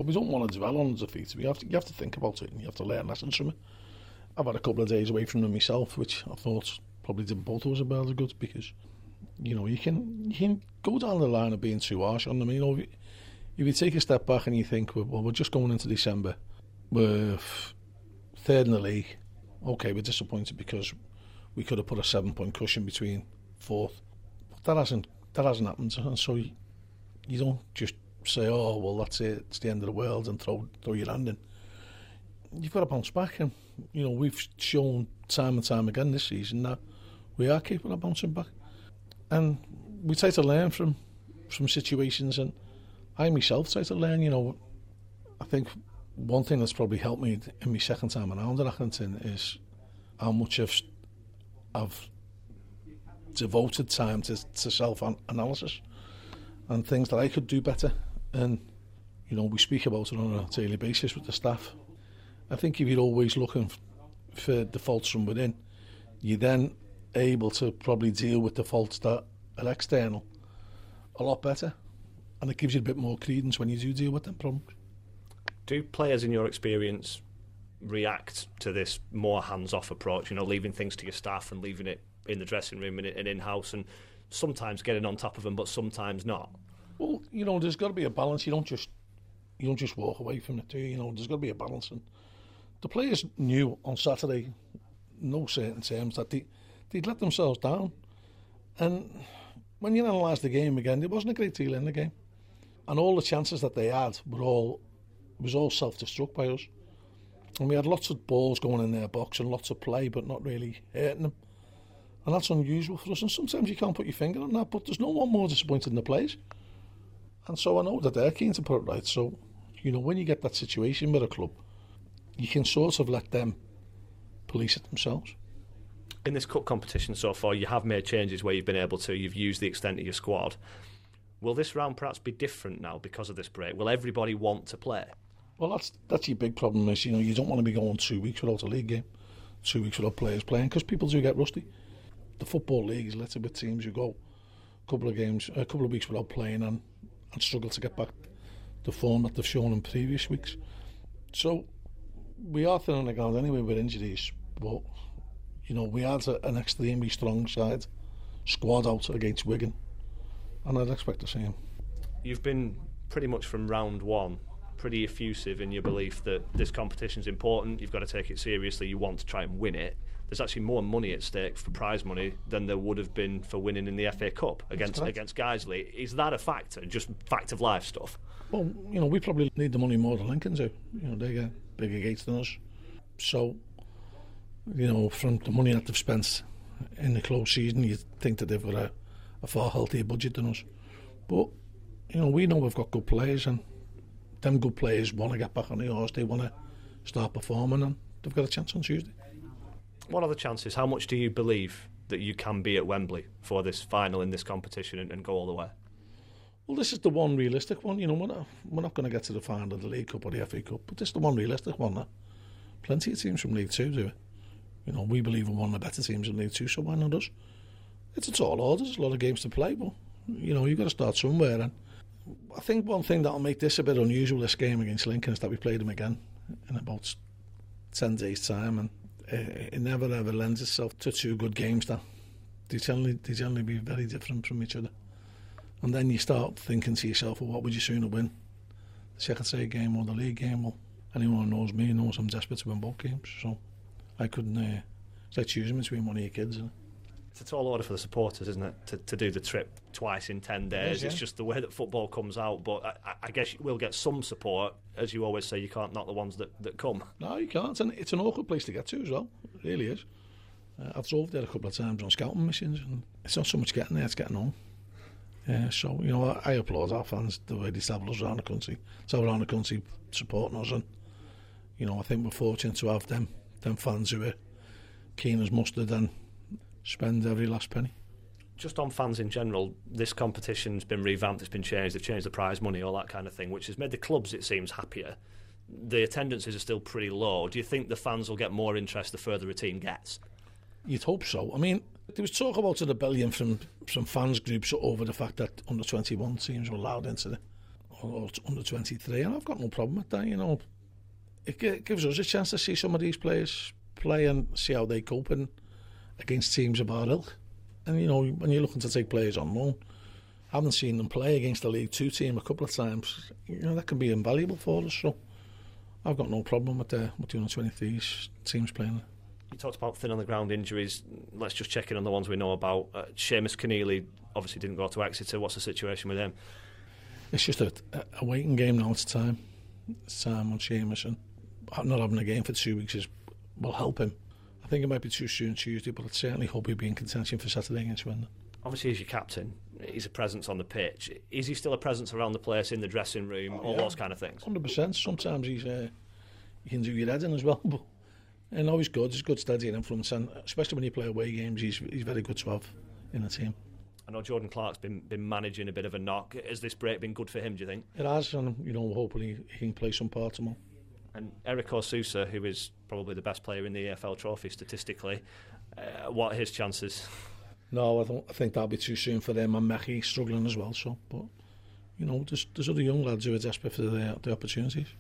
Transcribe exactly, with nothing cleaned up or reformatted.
But we don't want to dwell on defeat. We have to, you have to think about it and you have to learn lessons from it. I've had a couple of days away from them myself, which I thought probably did both of us a bit of good, because, you know, you can you can go down the line of being too harsh on them. You know, if you, if you take a step back and you think, well, we're just going into December, we're third in the league. Okay, we're disappointed because we could have put a seven-point cushion between fourth. But that hasn't that hasn't happened, and so you, you don't just say, oh, well, that's it, it's the end of the world, and throw throw your hand in. You've got to bounce back, and you know we've shown time and time again this season that we are capable of bouncing back, and we try to learn from from situations. And I myself try to learn. You know, I think one thing that's probably helped me in my second time around at Accrington is how much I've I've devoted time to, to self analysis and things that I could do better. And you know, we speak about it on a daily basis with the staff. I think if you're always looking for the faults from within, you're then able to probably deal with the faults that are external a lot better, and it gives you a bit more credence when you do deal with them problems. Do players, in your experience, react to this more hands-off approach, you know, leaving things to your staff and leaving it in the dressing room and in-house, and sometimes getting on top of them, but sometimes not? Well, you know, there's got to be a balance. You don't just you don't just walk away from it, do you? You know, there's got to be a balance. And the players knew on Saturday, no certain terms, that they, they'd let themselves down. And when you analyse the game again, there wasn't a great deal in the game. And all the chances that they had were all was all self-destruct by us. And we had lots of balls going in their box and lots of play, but not really hurting them. And that's unusual for us. And sometimes you can't put your finger on that, but there's no one more disappointed in the players. And so I know that they're keen to put it right. So, you know, when you get that situation with a club, you can sort of let them police it themselves. In this cup competition so far, you have made changes where you've been able to, you've used the extent of your squad. Will this round perhaps be different now because of this break? Will everybody want to play? Well, that's that's your big problem is, you know, you don't want to be going two weeks without a league game, two weeks without players playing, because people do get rusty. The Football League is littered with teams who go a couple of games, a couple of weeks without playing and, and struggle to get back the form that they've shown in previous weeks. So we are thin on the ground anyway with injuries, but you know, we had a, an extremely strong side squad out against Wigan, and I'd expect the same. You've been pretty much from round one pretty effusive in your belief that this competition's important, you've got to take it seriously, you want to try and win it. There's actually more money at stake for prize money than there would have been for winning in the F A Cup against against Guiseley. Is that a factor, just fact of life stuff? Well, you know, we probably need the money more than Lincoln do. You know, they get bigger gates than us. So, you know, from the money that they've spent in the close season, you'd think that they've got a, a far healthier budget than us. But, you know, we know we've got good players, and them good players want to get back on the horse, they want to start performing, and they've got a chance on Tuesday. What are the chances? How much do you believe that you can be at Wembley for this final in this competition and, and go all the way? Well, this is the one realistic one. You know, we're not, we're not going to get to the final of the League Cup or the F A Cup, but this is the one realistic one. That plenty of teams from League Two do it. You know, we believe we're one of the better teams in League Two, so why not us? It's a tall order, there's a lot of games to play, but, you know, you've got to start somewhere. And I think one thing that'll make this a bit unusual, this game against Lincoln, is that we played them again in about ten days' time, and uh, it never ever lends itself to two good games. That they generally they generally be very different from each other, and then you start thinking to yourself, well, what would you sooner win, the second game or the league game? Well, anyone who knows me knows I'm desperate to win both games, so I couldn't uh, say choosing between one of your kids. Isn't it? It's a tall order for the supporters, isn't it, to, to do the trip twice in ten days. It is, yeah. It's just the way that football comes out, but I, I guess we'll get some support. As you always say, you can't knock the ones that, that come. No, you can't, and it's an awkward place to get to as well. It really is. Uh, I've drove there a couple of times on scouting missions, and it's not so much getting there, it's getting home. Yeah, so, you know, I, I applaud our fans, the way they travel us around the country, travel around the country supporting us, and, you know, I think we're fortunate to have them, them fans who are keen as mustard and spend every last penny. Just on fans in general, this competition's been revamped, it's been changed, they've changed the prize money, all that kind of thing, which has made the clubs, it seems, happier. The attendances are still pretty low. Do you think the fans will get more interest the further a team gets? You'd hope so. I mean, there was talk about a rebellion from, from fans groups over the fact that under twenty-one teams were allowed into the or under twenty-three, and I've got no problem with that. You know, it g- gives us a chance to see some of these players play and see how they cope in, against teams of our ilk. And you know, when you're looking to take players on loan, having seen them play against the League Two team a couple of times, you know, that can be invaluable for us. So I've got no problem with the with the under twenty-threes teams playing. You talked about thin on the ground injuries. Let's just check in on the ones we know about. Uh, Seamus Keneally obviously didn't go to Exeter. What's the situation with him? It's just a, a waiting game now. It's time. It's time on Seamus, and not having a game for two weeks is will help him. I think it might be too soon Tuesday, but I'd certainly hope he'll be in contention for Saturday against Swindon. Obviously, he's your captain. He's a presence on the pitch. Is he still a presence around the place, in the dressing room, Oh, all yeah. those kind of things? one hundred percent. Sometimes he's uh, he can do your head in as well. But and always good. He's good, steady influence, and especially when you play away games, he's he's very good to have in the team. I know Jordan Clark's been been managing a bit of a knock. Has this break been good for him, do you think? It has, and you know, hopefully he can play some part tomorrow. And Eric O'Sousa, who is probably the best player in the E F L trophy statistically, uh, what are his chances? No, I don't. I think that'll be too soon for them. And Mackie struggling as well. So, but you know, there's there's other young lads who are desperate for the the opportunities.